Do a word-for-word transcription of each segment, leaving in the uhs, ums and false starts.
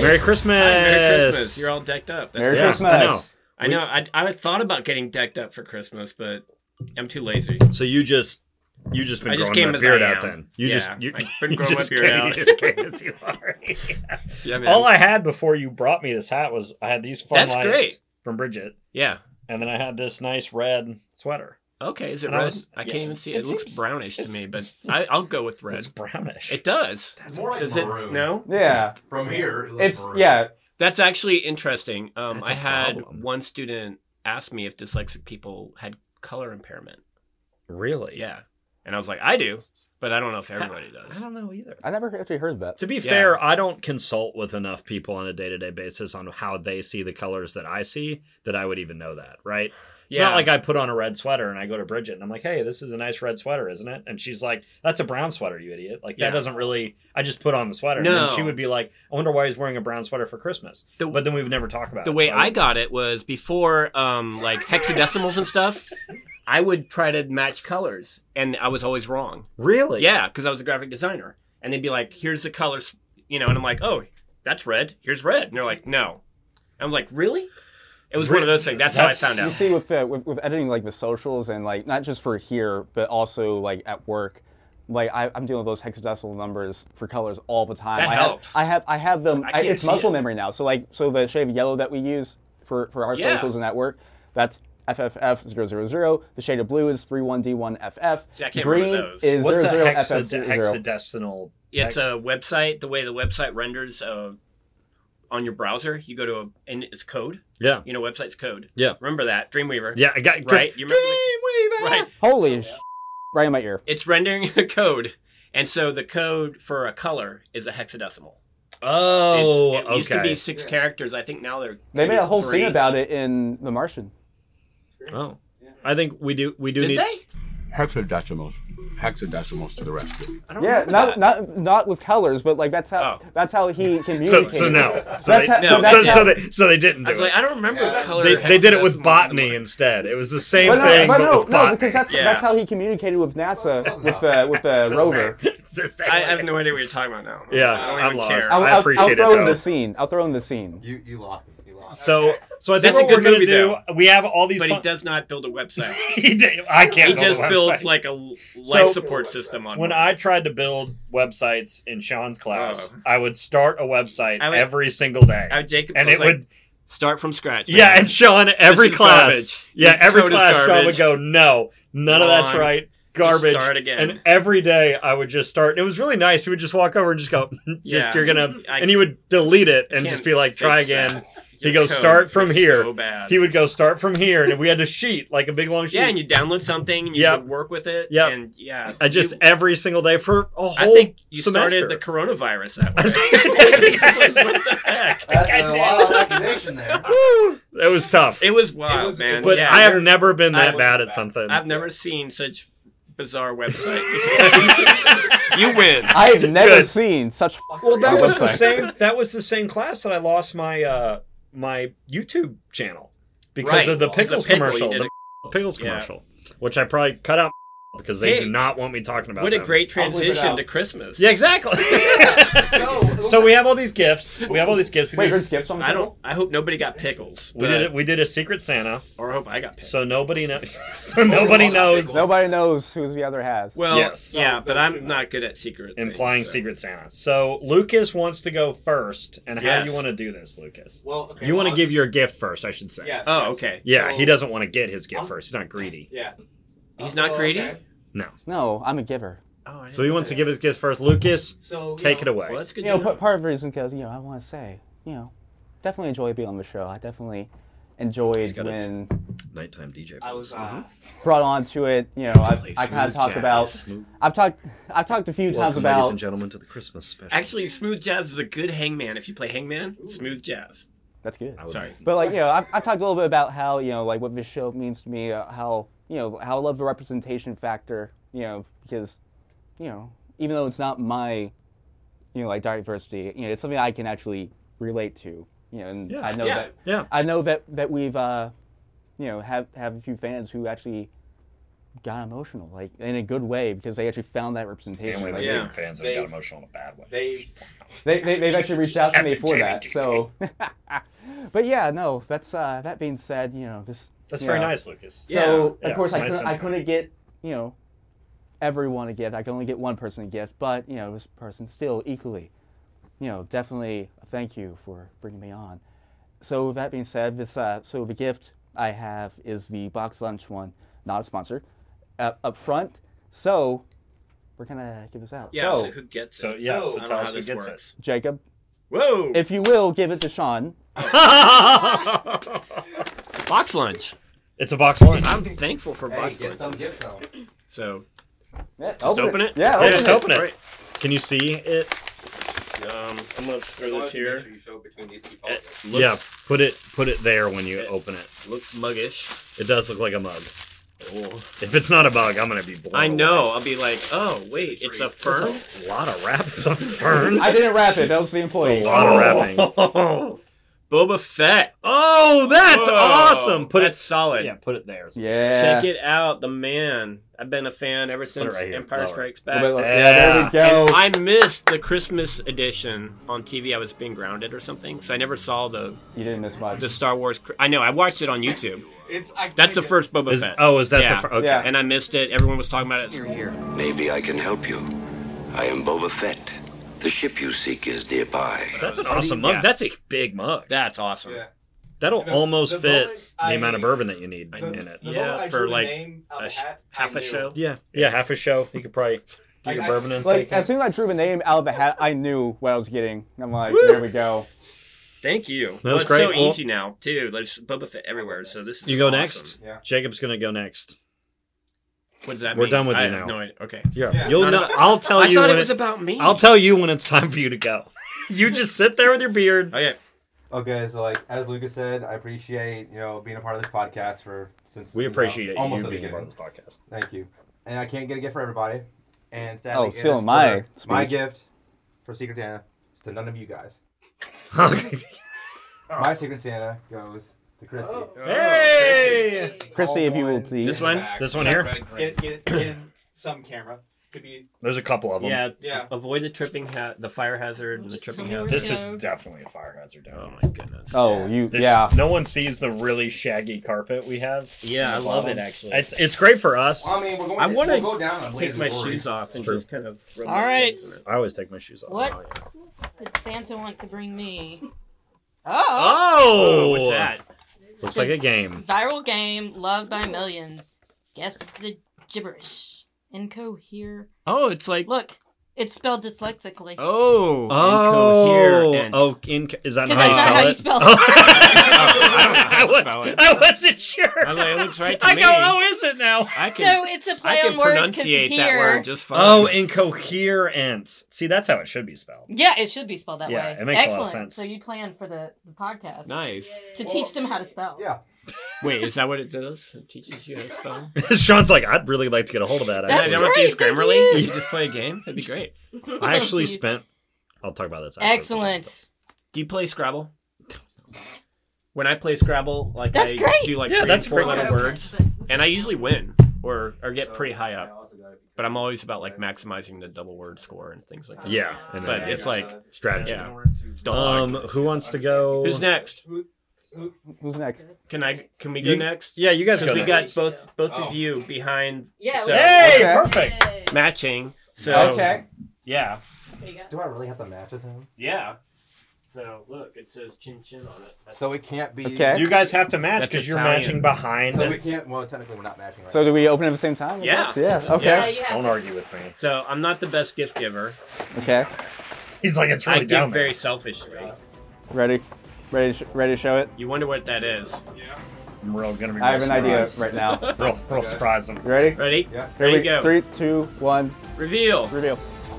Merry Christmas! Hi, Merry Christmas. You're all decked up. That's Merry yeah, Christmas. I know. I know. I, I thought about getting decked up for Christmas, but I'm too lazy. So you just you just been I just growing came that as beard I out am. then. You Yeah, just you, I've been you growing my just beard came, out. You just came as you are. Yeah, man. All I had before you brought me this hat was I had these fun That's lights great. from Bridget, Yeah. and then I had this nice red sweater. Okay. Is it And I red? I, was- can't yeah, even see it. it It, looks seems- brownish to it's- me, but I, I'll go with red. It's brownish. It does. That's more like Does maroon. it? No. Yeah. From here, it looks It's maroon. yeah. That's actually interesting. Um, That's I a had problem. one student ask me if dyslexic people had color impairment. Really? Yeah. And I was like, I do, but I don't know if everybody I does. don't know either. I never actually heard that. To be Yeah. fair, I don't consult with enough people on a day-to-day basis on how they see the colors that I see that I would even know that, right? It's Yeah. not like I put on a red sweater and I go to Bridget and I'm like, hey, this is a nice red sweater, isn't it? And she's like, that's a brown sweater, you idiot. Like, Yeah. that doesn't really... I just put on the sweater. And No. then she would be like, I wonder why he's wearing a brown sweater for Christmas. The- but then we would never talk about The it. way so I got it was before, um, like hexadecimals and stuff. I would try to match colors, and I was always wrong. Really? Yeah, because I was a graphic designer, and they'd be like, "Here's the colors," you know, and I'm like, "Oh, that's red. Here's red," and they're like, "No." I'm like, "Really?" It was one of those things. That's, That's- how I found You out. see, with, uh, with with editing like the socials and like not just for here, but also like at work, like I, I'm dealing with those hexadecimal numbers for colors all the time. That I helps. Have, I have I have them. I I can't it's see muscle it. memory now. So like so the shade of yellow that we use for for our Yeah. socials and at work, that's F F F zero zero zero. The shade of blue is three one D one F F. See, I can't Green remember those. is What's zero a zero hexa- F F zero zero. hexadecimal? It's a website. The way the website renders uh, on your browser, you go to a and it's code. Yeah. You know, website's code. Yeah. Remember that Dreamweaver. Yeah, I got... Right. You remember the, Dreamweaver! right. Holy sh! Right in my ear. It's rendering a code, and so the code for a color is a hexadecimal. Oh, It's, it used to okay. be six characters. I think now they're They made a whole three. scene about it in The Martian. Oh. I think we do we do Did need... they? Hexadecimals. Hexadecimals to the rescue. I don't Yeah, remember not that. not not with colors, but like that's how Oh. that's how he So, communicated. so no. So That's they, how- no, so, that's so, how- they, so they didn't I do was like, it. I don't remember Yeah. color. They, they did it with hexadecimal botany anymore. instead. It was the same But no, thing, but but, no, with no, botany. because that's Yeah. that's how he communicated with NASA with the with the rover. It's the same I, I thing. have no idea what you're talking about now. Yeah, I don't I'm even lost. care. I'll, I I'll, appreciate I'll it, throw in though. the scene. I'll throw in the scene. You you lost me. You lost. So, so I think That's a what we're good going to movie, do, though. we have all these But fun... he does not build a website. he did, I can't He build a just builds website. like a life So- support system on When Mars. I tried to build websites in Sean's class, Oh. I would start a website I would- every single day. I would Jacob and was it like, would... start from scratch. Yeah, man. and Sean, every is class... garbage. Yeah, Your every code is class, Sean garbage. would go, no, none of that's Wrong. right. Garbage. start again. And every day I would just start. It was really nice. He would just walk over and just go, just Yeah. you're gonna, I and he would delete it and can't just be like, try fix again. that. He Your goes, code start from is here. So bad. He would go, start from here, and we had a sheet, like a big long sheet. yeah, and you download something and you Yep. would work with it. Yep. And yeah. I just you- every single day for a whole I think you semester. started the coronavirus that way. what the heck? That's I a did. wild accusation there. Woo! It was tough. It was wild, It was- man. but yeah, I have you're- never been I that wasn't bad at bad. something. I've never seen such bizarre website. You win. I have never Good. seen such. Well, that a was the website. same. That was the same class that I lost my uh, my YouTube channel because Right. of the The pickles pickle, you commercial. did The pickles Yeah. commercial, which I probably cut out because they Hey, do not want me talking about. What a them. great I'll leave it transition out. to Christmas. Yeah, exactly. So, so we have all these gifts. We have all these gifts. We Wait, just- there's gifts on the I table? don't. I hope nobody got pickles. we did it. We did a secret Santa, Or I hope I got pickles. so nobody knows. So nobody knows. Nobody knows who the other has. Well, Yes. yeah, No, but those I'm two not. not good at secret. Implying things, so. secret Santa. So Lucas wants to go first, and how do Yes. you want to do this, Lucas? well, okay, You well, want to I'll give just- your gift first, I should say. Yes, Oh, yes. okay. Yeah, So- he doesn't want to get his gift I'll- first. He's not greedy. Yeah. He's Uh, not so, greedy? okay. No. No, I'm a giver. Oh, I So he didn't wants know to give his gift first. Lucas, So you take know, it away. Well, that's good. You know, to know. p- part of the reason because you know I want to say, you know, definitely enjoy being on the show. I definitely enjoyed got his- when Nighttime D J. I was. Uh, brought on to it. You know, I, Play I kind of smooth talked jazz. about. Smooth. I've talked. I've talked a few times Welcome, ladies about. and gentlemen, to the Christmas special. Actually, smooth jazz is a good hangman. If you play hangman, smooth jazz. That's good. I would- Sorry. But like you know, I've, I've talked a little bit about how you know like what this show means to me. Uh, how you know how I love the representation factor. You know because, you know even though it's not my, you know like diversity, you know it's something I can actually relate to. You know, and Yeah. I know Yeah. that Yeah. I know that that we've uh, you know have have a few fans who actually got emotional, like in a good way, because they actually found that representation. Family Like, with Yeah. fans that They- got emotional in a bad way. They they, they they've actually reached out to me Captain for Jamie that. T T. So, but yeah, no. That's uh, that being said, you know this. That's you very know, nice, Lucas. So Yeah. of course Yeah, I nice couldn't I sentiment. couldn't get you know everyone a gift. I could only get one person a gift, but you know this person still equally, you know, definitely a thank you for bringing me on. So with that being said, this uh, so the gift I have is the box lunch one, not a sponsor, uh, up front. So we're gonna give this out. Yeah. So, So, who gets So, it? yeah, so so I don't tell know us how who this gets works. Jacob, Whoa! if you will, give it to Sean. Box lunch. It's a box lunch. I'm thankful for Hey, box get some, lunch. give some. So Yeah, just open it. Yeah, Yeah, open just it. open it. Right. Can you see it? Um, I'm gonna throw as long this as you make here. sure you show between these two It pockets. looks, Yeah, put it put it there when you It- open it. looks muggish. It does look like a mug. Oh. If it's not a mug, I'm gonna be blown. I know. away. I'll be like, oh wait, it's a fern. There's a lot of wrap. It's a fern. I didn't wrap it. That was the employee. A lot of wrapping. Oh, Boba Fett. Oh, that's Whoa. awesome. Put That's it. solid. Yeah, put it there. Yeah. Check it out, the man. I've been a fan ever since right here, Empire lower. Strikes Yeah, Back. there we go. And I missed the Christmas edition on T V. I was being grounded or something, so I never saw the You didn't miss much. the Star Wars. I know I watched it on YouTube. It's I That's the think first Boba Is, Fett. oh, is that Yeah. the? Fir- okay. Yeah. And I missed it. Everyone was talking about it. At school. Maybe I can help you. I am Boba Fett. The ship you seek is nearby. That's an How do awesome you- mug. yeah. That's a big mug. That's awesome. Yeah. That'll The- almost the fit moment the I- amount of bourbon that you need The- in it. the Yeah, moment I for drew the like name of a the sh- hat, half I a knew. show. Yeah, yeah, half a show. You could probably get I- your I- bourbon in. Like as soon as I drew the name out of the hat, I knew what I was getting. I'm like, there we go. Thank you. That was Well, great. It's so Well- easy now, too. There's Boba Fett everywhere, so this is You go awesome. next. Yeah. Jacob's gonna go next. What does that We're mean? done with I you have now. No idea. Okay. Yeah, Yeah. you'll Not know. about- I'll tell I you thought when it was it- about me. I'll tell you when it's time for you to go. You just sit there with your beard. Okay. Okay, so like as Lucas said, I appreciate you know being a part of this podcast for since We you know, appreciate almost you the being a part beginning. of this podcast. Thank you, and I can't get a gift for everybody, and sadly, Oh, it stealing is my for- my speech. gift for Secret Santa is to none of you guys. Oh. My Secret Santa goes to Christy. Hey! Crispy, if you will, please. This one? Back. This one here? Red, Get, get, it- get in some camera. Could be. There's a couple of them. Yeah. Yeah. Avoid the tripping ha- the fire hazard, and the Just tripping tell me where hazard. This Yeah. is definitely a fire hazard. Oh Down. my goodness. Oh, you, This- yeah. No one sees the really shaggy carpet we have. Yeah, I on the love bottom. it actually. It's it's great for us. Well, I mean, we're going I to wanna we'll go down on Take Blaze my Glory. shoes off and True. just kind of. rub All my right. face in it. I always take my shoes off. What? Oh, yeah. Did Santa want to bring me? Oh! Oh, Oh, what's that? Looks like a game. Viral game loved by millions. Guess the gibberish. Incohere. Oh, it's like. Look, it's spelled dyslexically. Oh. Oh, incoherent. oh, in, is that Because how that's not how you you spell spell it? it. I, I don't know how to was, spell it. I wasn't sure. I was like, it looks right to I me. go, oh, is it now? I can. So it's a I play can on words because pronunciate that here. word just fine. Oh, incoherent. See, that's how it should be spelled. Yeah, it should be spelled that Yeah, way. it makes a lot of Excellent. sense. So you plan for the, the podcast Nice. to teach them how to spell. Yeah. Wait, is that what it does? It teaches you how to spell? Sean's like, I'd really like to get a hold of that. That's I actually. don't have to use great, thank Grammarly. you. You just play a game. That'd be great. I actually Jeez. spent. I'll talk about this. After. Excellent. Do you play Scrabble? When I play Scrabble, like That's I great. do like Yeah, three that's and four great. letter Okay, words, but- and I usually win or or get pretty high up. But I'm always about like maximizing the double word score and things like that. Yeah, and But then it's like strategy. yeah. Dog. Um, who wants to go? Who's next? Who's next? Can I? Can we go You- next? Yeah, you guys Because go. we next. got both both Oh. of you behind. Yeah. So- Hey, Okay. perfect. Matching. So Okay. yeah, There you go. Do I really have to match with him? yeah. So look, it says chin chin on it. That's- So it can't be. Okay. You guys have to match That's because you're Italian. matching behind. So we can't. Well, technically, we're not matching right So do we open at the same time? I Yeah. guess? Yes. Yeah, Okay. you have Don't to. argue with me. So I'm not the best gift giver. Okay. He's like, it's I really give down very there. selfishly. Ready? Ready? To sh- ready to show it? You wonder what that is. I'm real gonna be. I have real an idea surprised. right now. Real, real surprised him. You ready? Ready? Yeah. Here There we you go. Three, two, one. Reveal. Reveal.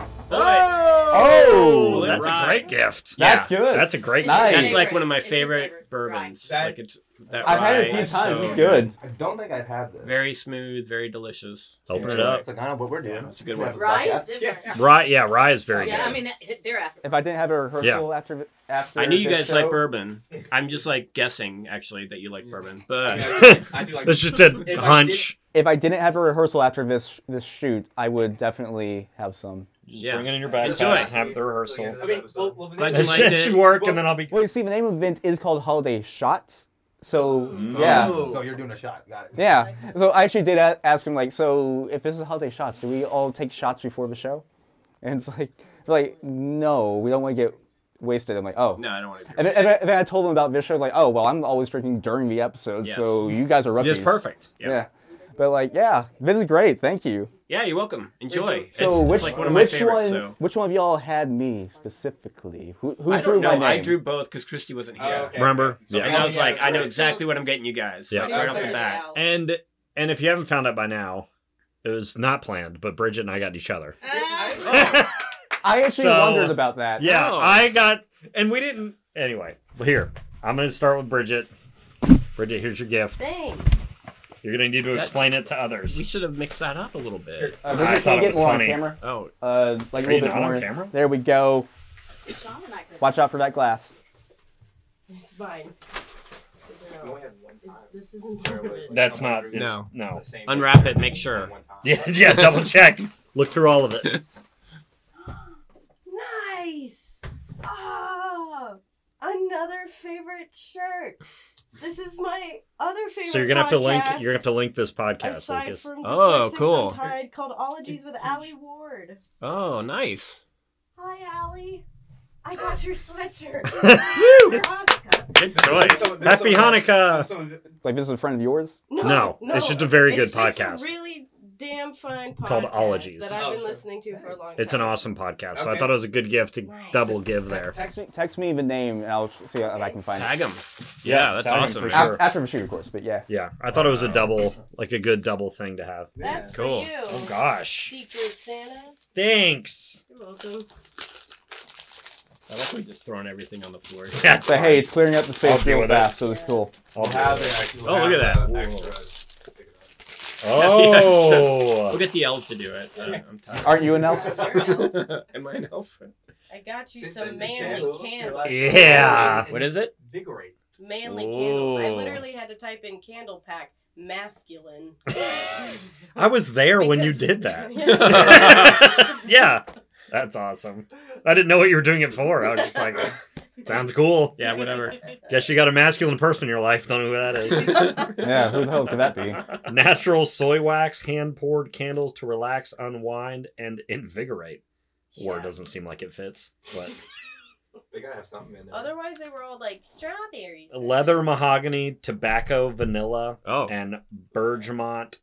Oh, Oh! that's a Right. great gift. That's Yeah. good. That's a great. Nice. That's It's like his one of my favorite. It's his favorite favorite. bourbons. Right. Like it's that I've had it a rye few is times. so It's good. I don't think I've had this. Very smooth, very delicious. Open it Yeah. up. It's like I don't know what we're doing. Yeah, it's a good Yeah. one. Rye is Podcast. different. Rye, yeah, rye is very Yeah, good. I mean, it- they're after. If I didn't have a rehearsal after after I knew you this guys show, like bourbon. I'm just like guessing actually that you like bourbon, but I do like. That's just a If I hunch. if I didn't have a rehearsal after this this shoot, I would definitely have some. Just Yeah. bring it in your Enjoy. backpack, have the rehearsal. I mean, well, well, Glad That you liked shit it. should work, and then I'll be. Wait, see, the name of the event is called Holiday Shots. So yeah, Oh. So you're doing a shot. Got it. yeah. So I actually did a- ask him like, so if this is Holiday Shots, do we all take shots before the show? And it's like, like no, we don't want to get wasted. I'm like, oh. No, I don't want to. And then, and then- and then I told him about this show, like, oh, well, I'm always drinking during the episode, Yes. so you guys are rookies. Just perfect. Yeah. Yeah. But like, yeah, this is great. Thank you. Yeah, you're welcome. Enjoy. So it's, which it's like one of my which favorites. one So. which one of y'all had me specifically? Who who I drew don't know. my name? I drew both because Christy wasn't here. Oh, okay. Remember? So Yeah. And I was yeah, like, I know Crystal- exactly what I'm getting you guys. Yeah. Like, right off the Figured it bat. out. And and if you haven't found out by now, it was not planned, but Bridget and I got each other. Ah. I actually So- wondered about that. Yeah, Oh. I got, and we didn't. Anyway, here I'm going to start with Bridget. Bridget, here's your gift. Thanks. You're going to need to That- explain it to others. We should have mixed that up a little bit. Uh, I Bridget, can thought you it get was more funny. on camera? Oh, Uh, like a Are you little bit not on more. camera? There we go. Sean and I could. Watch out for that glass. It's fine. We only had one This, time. this isn't part of it. That's not. It's, No. no. The same- Unwrap it, make sure. One time. Yeah, yeah. Double check. Look through all of it. Nice! Ah, another favorite shirt. This is my other favorite. So you're gonna have to link. podcast, You're gonna have to link this podcast, aside Lucas. from Oh, Dyslexics cool. Untied, called Ologies with Allie Ward. oh, nice. Hi, Allie. I got your sweatshirt. Woo! For Hanukkah. Good choice. So- that's Happy so- Hanukkah. that's so- Like this is a friend of yours. No, No, no, it's just a very good it's just podcast. a really damn fine podcast Called Ologies. that I've Oh, been so- listening to for a long time. It's an awesome podcast, so I Okay. thought it was a good gift to Nice. double give there. Text me, text me the name, and I'll see if I can find Tag it. him. Yeah, that's tag 'em awesome. for man. sure. Af- After the shoot, of course. But yeah. Yeah, I thought it was a double, like a good double thing to have. That's Cool. for you. Oh gosh, Secret Santa. thanks. You're welcome. I like we just throwing everything on the floor. That's But hey, it's clearing up the I'll space deal real with it. fast, so it's cool. I'll We'll do have it. it, actually. Oh, We'll look at have that. the extras. Pick it Oh, We'll get the elves to do it. Uh, I'm tired. Aren't you an elf? Am I an elf? I got you Since some it's a manly candle, candles. yeah. What is it? Invigorate. Manly candles. I Ooh. literally had to type in candle pack masculine. I was there when you Because- did that. Yeah, that's awesome. I didn't know what you were doing it for. I was just like, sounds cool. Yeah, whatever. Guess you got a masculine person in your life. Don't know who that is. Yeah, who the hell could that be? Natural soy wax, hand poured candles to relax, unwind, and invigorate. Word Yeah. doesn't seem like it fits, but They gotta have something in there. Otherwise, they were all like strawberries. leather, mahogany, tobacco, vanilla, Oh. and bergamot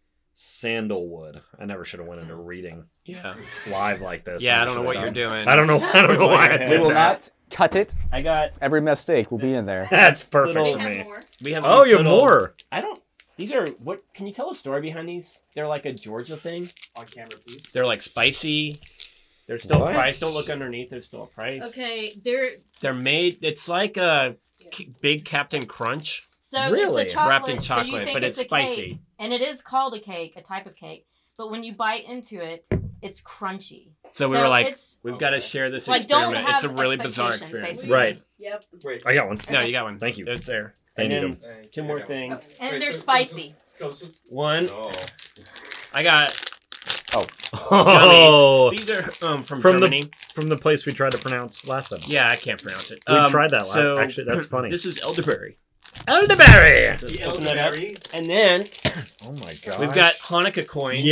sandalwood. I never should have went into reading Yeah. live like this. Yeah, I I don't know should've what done. you're doing. I don't know. I don't know why I We did will that. not cut it. I got. Every mistake will be in there. That's perfect Little- to We me. have more. We have. Oh, these you have little- more. I don't. These are what? Can you tell a story behind these? They're like a Georgia thing. On camera, please. They're like spicy. There's still What? a price. Don't look underneath. There's still a price. Okay, they're They're made. It's like a K- big Captain Crunch. so Really? it's a chocolate, Wrapped in so you chocolate, think but it's, it's a spicy. cake, and it is called a cake, a type of cake. But when you bite into it, it's crunchy. So we So were like, it's- we've got to share this Like, don't experiment. have It's a really bizarre expectations, experience. basically. Right. Yep. Wait. I got one. No, you got one. Thank you. It's there. I And need then them. two more things. And Wait, they're so- so- spicy. So, so, One. oh. I got. Oh, Gummies. These are um, from, From the- Germany. from the place we tried to pronounce last time. Yeah, I can't pronounce it. We Um, tried that last. so, Actually, that's funny. This is elderberry. Elderberry. So The let's open that up. elderberry. And then Oh my god. we've got Hanukkah coins.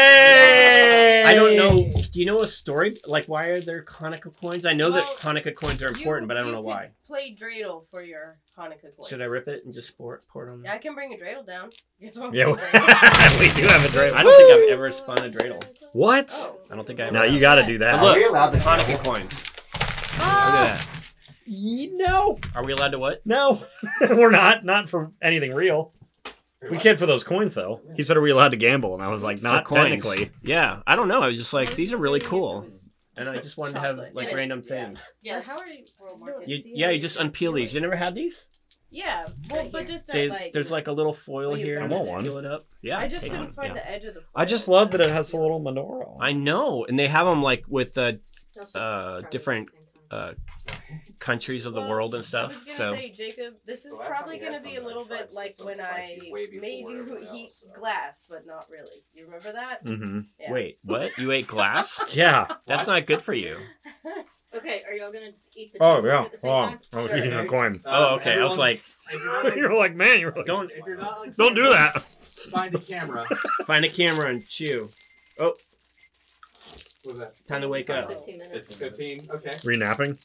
Yay! I don't know. Do you know a story? Like, why are there Hanukkah coins? I know that Well, Hanukkah coins are important, You- but I don't you know could why. Play dreidel for your Hanukkah coins. Should I rip it and just pour, pour it on? Yeah, I can bring a dreidel down. Guess what? Yeah, I'm we do have a dreidel. I don't think I've ever spun a dreidel. What? Oh. I don't think I ever. Now you got to do But that. look, Are we allowed to Hanukkah coins. Look at that. Ye- No, Are we allowed to what? no, we're not. Not for anything real. We can for those coins though. He said, "Are we allowed to gamble?" And I was like, For "Not coins. technically." Yeah, I don't know. I was just like, these are really cool, and I just wanted to have Chocolate. like It is. random things. Yeah, Yes. how are you? World you don't Market. You, see yeah, how you just unpeel these. You never had these? Yeah, well, Right but here. just They, at, like, there's like a little foil Oh, you here. found I want one. Peel it up. Yeah, I just take couldn't one. find Yeah. the edge of the. I just love that it has a little menorah. on it. I know, and they have them like with uh, They'll show- Uh, try to different, do the same uh, time. countries of the Well, world and I stuff. was gonna So say, Jacob, this is The last probably time we gonna had be a something little I tried bit like something when I spicy way before made you everyone eat else, so. glass, but not really. You remember that? Mm-hmm. Yeah. wait, what? You ate glass? Yeah. That's not good for you. Okay, are y'all gonna eat the Oh cheeses yeah. at the same Oh, time? I was Sure. eating a coin. Oh, okay. I was everyone- like, If you're not, like, You're like, man, you're like, don't if you're not, like, don't do that. Find the camera. find a camera and chew. What was that? Time to wake up. Fifteen minutes. It's fifteen. Okay. Renapping.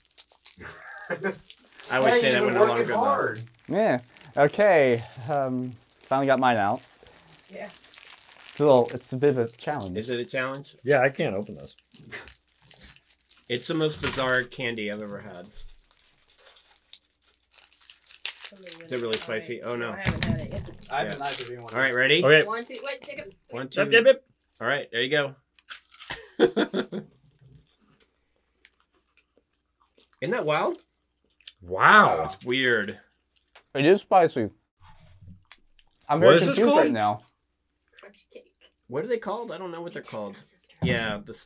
I would Hey, say that you've went been a longer working though. hard. Yeah. Okay. Um, finally got mine out. Yeah. It's a little. It's a bit of a challenge. Is it a challenge? Yeah, I can't open this. It's the most bizarre candy I've ever had. Is it really spicy? Oh no. I haven't had it yet. I Yeah. haven't either of anyone. All right, ready? Okay. One, two, wait, Jacob. One, two. Yep, yep, yep. All right, there you go. Isn't that wild? Wow. It's weird. It is spicy. I'm What very is this confused called? right now. Crunchy cake. What are they called? I don't know what they're called. Yeah, this.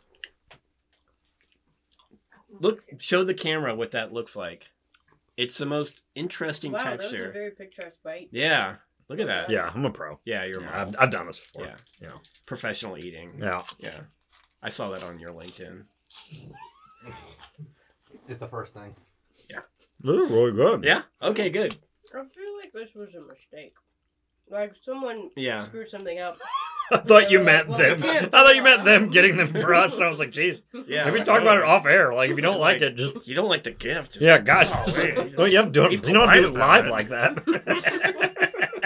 Look, show the camera what that looks like. It's the most interesting Wow, that was a texture. very picturesque bite. Yeah, look at that. Yeah, I'm a pro. Yeah, you're. Yeah, a I've, I've done this before. Yeah. Yeah. Professional eating. Yeah. Yeah. I saw that on your LinkedIn. It's the first thing. This is really good. Yeah. Okay. Good. I feel like this was a mistake. Like someone Yeah. screwed something up. I thought you They're meant like, well, them. we I can't thought you do meant that. them getting them for us, and I was like, "Jeez, Yeah. maybe like, talk about it oh, off air. Like, if you don't like it, just You don't like the gift. Just yeah, like, guys. oh, wait. Don't you have to do it? Be You don't do it polite live about like that.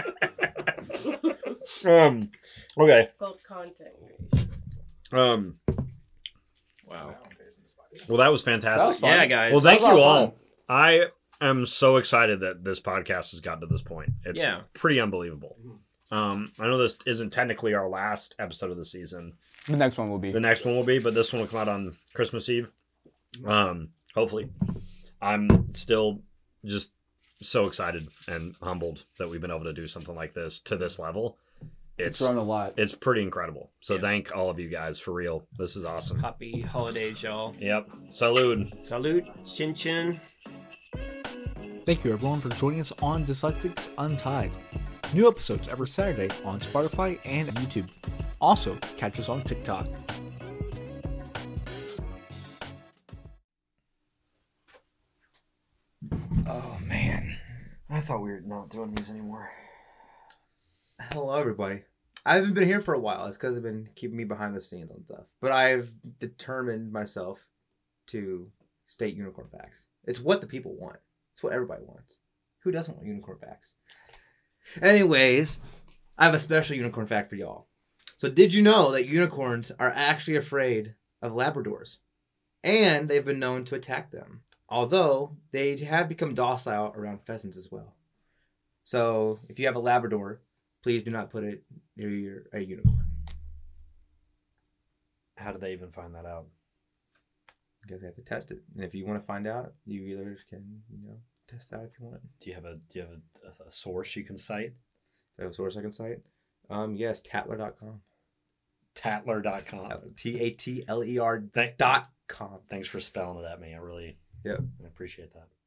um. Okay. It's called content creation. Um. Wow. Well, that was fantastic. That was fun. Yeah, guys. Well, thank That was you a lot of all. fun. I am so excited that this podcast has gotten to this point. It's Yeah. pretty unbelievable. Um, I know this isn't technically our last episode of the season. The next one will be. The next one will be, but this one will come out on Christmas Eve. Um, hopefully. I'm still just so excited and humbled that we've been able to do something like this to this level. It's It's grown a lot. it's pretty incredible. So Yeah. thank all of you guys for real. This is awesome. Happy holidays, y'all. Yep. Salud. Salute. Chin chin. Thank you everyone for joining us on Dyslexics Untied. New episodes every Saturday on Spotify and YouTube. Also, catch us on TikTok. Oh man, I thought we were not doing these anymore. Hello, everybody. I haven't been here for a while. It's because I've been keeping me behind the scenes on stuff. But I've determined myself to state unicorn facts. It's what the people want. It's what everybody wants. Who doesn't want unicorn facts? Anyways, I have a special unicorn fact for y'all. So did you know that unicorns are actually afraid of Labradors? And they've been known to attack them. Although they have become docile around pheasants as well. So if you have a Labrador, please do not put it near your, a unicorn. How did they even find that out? Because they have to test it. And if you want to find out, you either can, you know, test out if you want. Do you have a do you have a, a source you can cite? Do I have a source I can cite? Um, yes, Tatler dot com. Tatler dot com. T A T L E R Thank- dot com. Thanks for spelling it at me. I really Yep. I appreciate that.